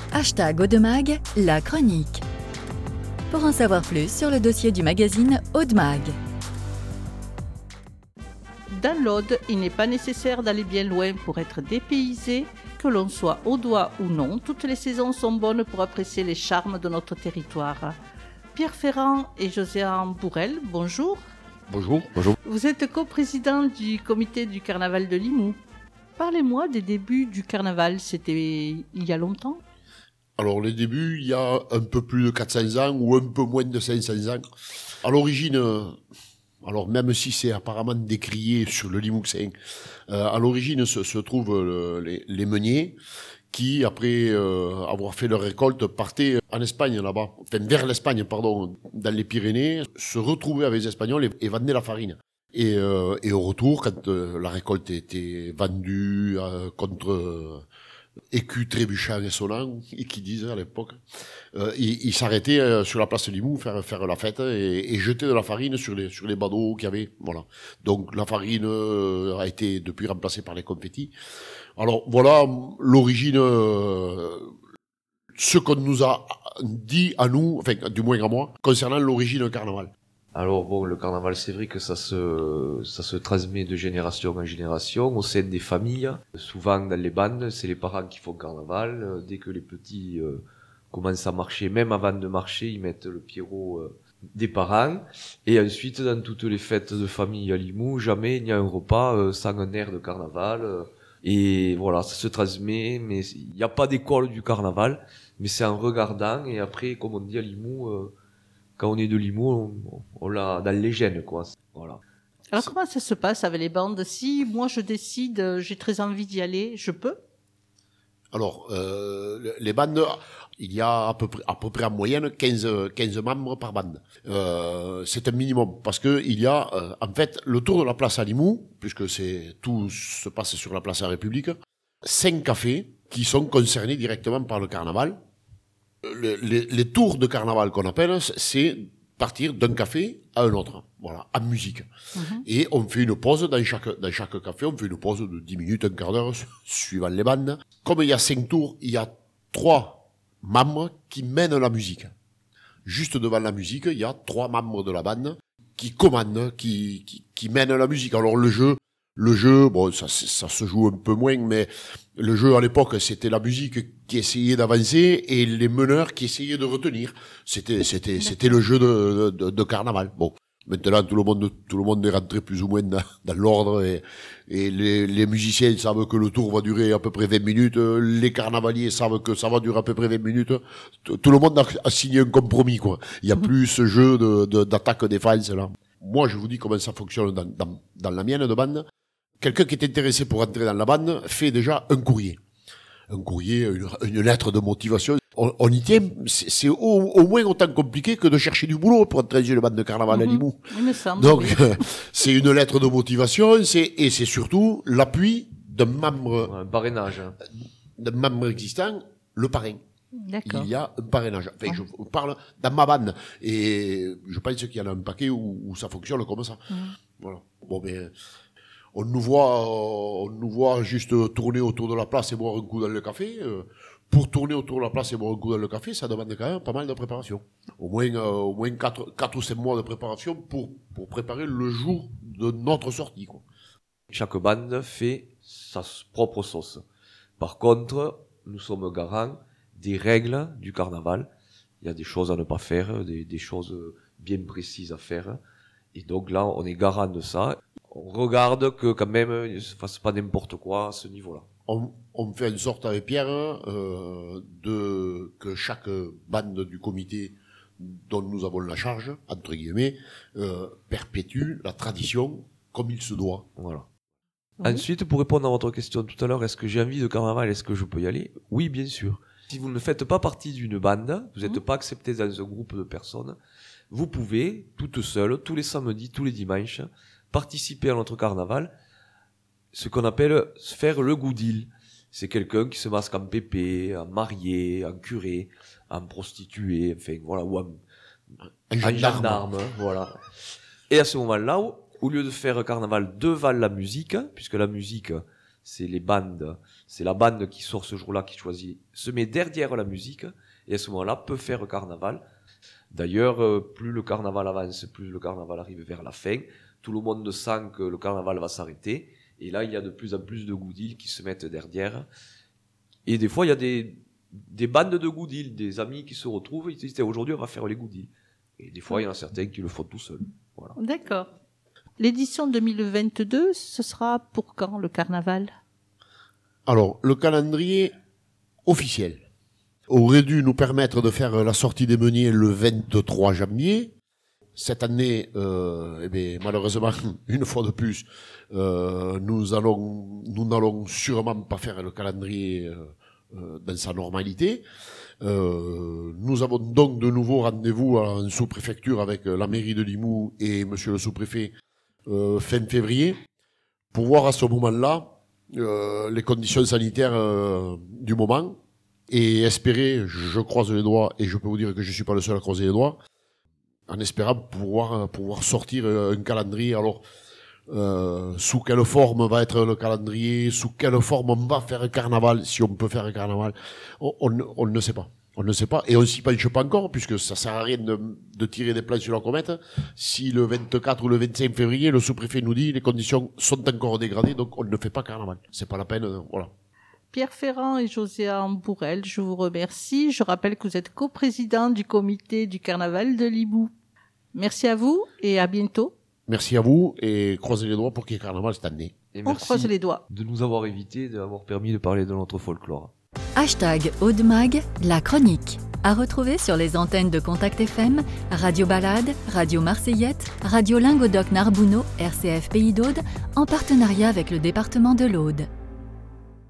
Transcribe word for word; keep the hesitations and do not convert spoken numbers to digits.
Hashtag Audemag, la chronique. Pour en savoir plus sur le dossier du magazine Audemag. Dans l'Aude, il n'est pas nécessaire d'aller bien loin pour être dépaysé. Que l'on soit audois ou non, toutes les saisons sont bonnes pour apprécier les charmes de notre territoire. Pierre Ferrand et Josiane Bourrel, bonjour. Bonjour. Bonjour. Vous êtes coprésident du comité du carnaval de Limoux. Parlez-moi des débuts du carnaval, c'était il y a longtemps ? Alors les débuts, il y a un peu plus de quatre cents ans ou un peu moins de cinq cents ans. À l'origine, alors même si c'est apparemment décrié sur le Limouxin, euh, à l'origine se, se trouvent le, les, les meuniers qui, après euh, avoir fait leur récolte, partaient en Espagne là-bas, enfin vers l'Espagne, pardon, dans les Pyrénées, se retrouvaient avec les Espagnols et, et vendaient la farine. Et, euh, et au retour, quand euh, la récolte était vendue euh, contre euh, écus trébuchants et sonnants, et qui disaient à l'époque, euh, ils, ils s'arrêtaient euh, sur la place Limoux, faire faire la fête et, et jetaient de la farine sur les sur les badauds qu'il y avait. Voilà. Donc la farine euh, a été depuis remplacée par les confettis. Alors voilà l'origine, euh, ce qu'on nous a dit à nous, enfin du moins à moi, concernant l'origine carnaval. Alors bon, le carnaval, c'est vrai que ça se ça se transmet de génération en génération au sein des familles. Souvent dans les bandes, c'est les parents qui font carnaval. Dès que les petits euh, commencent à marcher, même avant de marcher, ils mettent le pierrot euh, des parents. Et ensuite, dans toutes les fêtes de famille à Limoux, jamais il n'y a un repas euh, sans un air de carnaval. Et voilà, ça se transmet, mais il n'y a pas d'école du carnaval, mais c'est en regardant. Et après, comme on dit à Limoux, euh, quand on est de Limoux, on, on l'a dans les gènes, quoi. Voilà. Alors comment ça se passe avec les bandes ? Si moi je décide, j'ai très envie d'y aller, je peux ? Alors, euh, les bandes, il y a à peu près, à peu près en moyenne quinze, quinze membres par bande. Euh, c'est un minimum parce que il y a, euh, en fait, le tour de la place à Limoux, puisque c'est tout se passe sur la place de la République, cinq cafés qui sont concernés directement par le carnaval. Les, les, les tours de carnaval qu'on appelle, c'est partir d'un café à un autre, voilà, en musique. Mmh. Et on fait une pause dans chaque, dans chaque café, on fait une pause de dix minutes, un quart d'heure, suivant les bandes. Comme il y a cinq tours, il y a trois membres qui mènent la musique. Juste devant la musique, il y a trois membres de la bande qui commandent, qui, qui, qui mènent la musique. Alors le jeu, le jeu, bon, ça, ça se joue un peu moins, mais le jeu à l'époque, c'était la musique qui essayait d'avancer et les meneurs qui essayaient de retenir. C'était, c'était, c'était le jeu de, de, de carnaval. Bon, maintenant tout le monde, tout le monde est rentré plus ou moins dans, dans l'ordre et, et les, les musiciens savent que le tour va durer à peu près vingt minutes. Les carnavaliers savent que ça va durer à peu près vingt minutes. Tout le monde a, a signé un compromis, quoi. Il y a plus ce jeu de, de, d'attaque-défense là. Moi, je vous dis comment ça fonctionne dans, dans, dans la mienne de bande. Quelqu'un qui est intéressé pour entrer dans la bande fait déjà un courrier. Un courrier, une, une lettre de motivation. On, on y tient, c'est, c'est au, au moins autant compliqué que de chercher du boulot pour entrer dans une bande de carnaval mmh, à Limoux. Il me semble. Donc, oui. euh, c'est une lettre de motivation, c'est, et c'est surtout l'appui d'un membre, un parrainage, d'un membre existant, le parrain. D'accord. Il y a un parrainage. Enfin, je vous parle dans ma bande. Et je pense qu'il y en a un paquet où, où ça fonctionne comme ça. Mmh. Voilà. Bon, ben, on nous voit, on nous voit juste tourner autour de la place et boire un coup dans le café. Pour tourner autour de la place et boire un coup dans le café, ça demande quand même pas mal de préparation. Au moins, euh, au moins quatre, quatre ou cinq mois de préparation pour, pour préparer le jour de notre sortie, quoi. Chaque bande fait sa propre sauce. Par contre, nous sommes garants des règles du carnaval. Il y a des choses à ne pas faire, des, des choses bien précises à faire. Et donc là, on est garant de ça. On regarde que quand même, il ne se fasse pas n'importe quoi à ce niveau-là. On, on fait en sorte avec Pierre euh, de que chaque bande du comité dont nous avons la charge, entre guillemets, euh, perpétue la tradition comme il se doit. Voilà. Oui. Ensuite, pour répondre à votre question tout à l'heure, est-ce que j'ai envie de carnaval, est-ce que je peux y aller ? Oui, bien sûr. Si vous ne faites pas partie d'une bande, vous n'êtes mmh. pas accepté dans un groupe de personnes, vous pouvez, toute seule, tous les samedis, tous les dimanches, participer à notre carnaval, ce qu'on appelle faire le goudil. C'est quelqu'un qui se masque en pépé, en marié, en curé, en prostituée, enfin voilà, ou en, un en gendarme, voilà. Et à ce moment-là, au lieu de faire carnaval devant la musique, puisque la musique, c'est les bandes, c'est la bande qui sort ce jour-là, qui choisit, se met derrière la musique, et à ce moment-là peut faire carnaval. D'ailleurs, euh, plus le carnaval avance, plus le carnaval arrive vers la fin, tout le monde sent que le carnaval va s'arrêter, et là il y a de plus en plus de goodies qui se mettent derrière, et des fois il y a des, des bandes de goodies, des amis qui se retrouvent, ils disent aujourd'hui on va faire les goodies, et des fois il y en a certains qui le font tout seuls. Voilà. D'accord. L'édition deux mille vingt-deux, ce sera pour quand le carnaval ? Alors, le calendrier officiel aurait dû nous permettre de faire la sortie des meuniers le vingt-trois janvier. Cette année, euh, eh bien, malheureusement, une fois de plus, euh, nous allons, nous n'allons sûrement pas faire le calendrier euh, dans sa normalité. Euh, nous avons donc de nouveau rendez-vous en sous-préfecture avec la mairie de Limoux et monsieur le sous-préfet euh, fin février pour voir à ce moment-là euh, les conditions sanitaires euh, du moment et espérer, je croise les doigts et je peux vous dire que je suis pas le seul à croiser les doigts, en espérant pouvoir pouvoir sortir un calendrier. Alors euh, sous quelle forme va être le calendrier, sous quelle forme on va faire un carnaval, si on peut faire un carnaval, on, on, on ne sait pas. On ne sait pas, et on s'y penche pas encore, puisque ça sert à rien de, de tirer des plans sur la comète. Si le vingt-quatre ou le vingt-cinq février, le sous-préfet nous dit les conditions sont encore dégradées, donc on ne fait pas carnaval. C'est pas la peine, euh, voilà. Pierre Ferrand et Josiane Bourrel, je vous remercie. Je rappelle que vous êtes coprésident du comité du carnaval de Limoux. Merci à vous et à bientôt. Merci à vous, et croisez les doigts pour qu'il y ait carnaval cette année. Et On croise les doigts. de nous avoir invités, d'avoir permis de parler de notre folklore. Hashtag Audemag, la chronique. À retrouver sur les antennes de Contact F M, Radio Balade, Radio Marseillette, Radio Lingodoc Narbonneau, R C F Pays d'Aude, en partenariat avec le département de l'Aude.